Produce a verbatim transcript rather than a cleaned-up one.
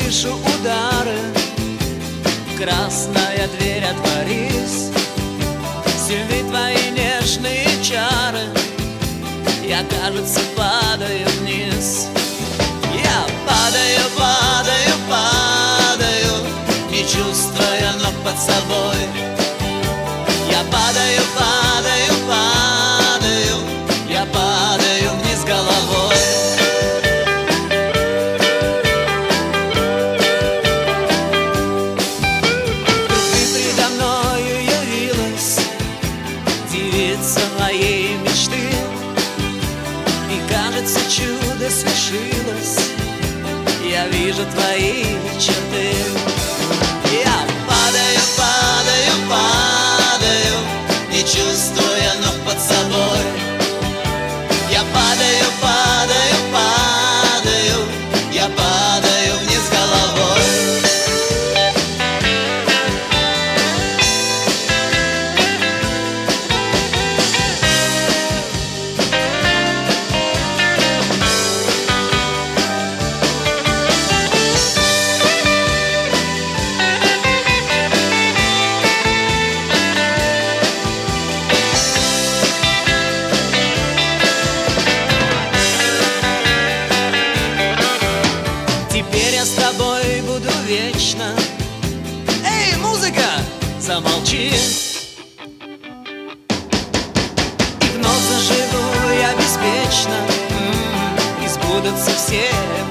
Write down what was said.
слышу удары. Красная дверь, отворись, сильны твои нежные чары. Я, кажется, падаю вниз. Я падаю, падаю, падаю, не чувствуя ног под собой. Я падаю, падаю, падаю, я падаю вниз головой. Вдруг ты предо мною явилась, девица моей мечты, и, кажется, чудо свершилось. Я вижу твои черты. Я падаю, падаю, падаю, не чувствуя ног под собой. Я падаю, падаю, падаю, я падаю вниз головой. Теперь я с тобой буду вечно. Эй, музыка, замолчи. И вновь заживу я беспечно. М-м, и сбудутся все